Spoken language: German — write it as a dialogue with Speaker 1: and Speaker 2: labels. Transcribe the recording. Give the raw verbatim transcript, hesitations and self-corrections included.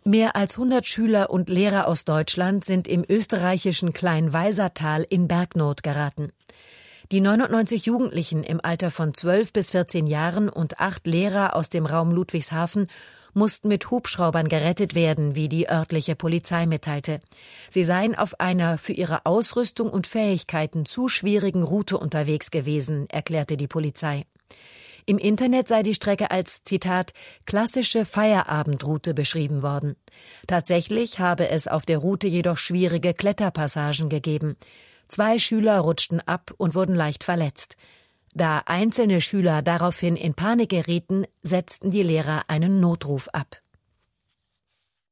Speaker 1: Mehr als hundert Schüler und Lehrer aus Deutschland sind im österreichischen Kleinweisertal in Bergnot geraten. Die neunundneunzig Jugendlichen im Alter von zwölf bis vierzehn Jahren und acht Lehrer aus dem Raum Ludwigshafen mussten mit Hubschraubern gerettet werden, wie die örtliche Polizei mitteilte. Sie seien auf einer für ihre Ausrüstung und Fähigkeiten zu schwierigen Route unterwegs gewesen, erklärte die Polizei. Im Internet sei die Strecke als, Zitat, klassische Feierabendroute beschrieben worden. Tatsächlich habe es auf der Route jedoch schwierige Kletterpassagen gegeben. Zwei Schüler rutschten ab und wurden leicht verletzt. Da einzelne Schüler daraufhin in Panik gerieten, setzten die Lehrer einen Notruf ab.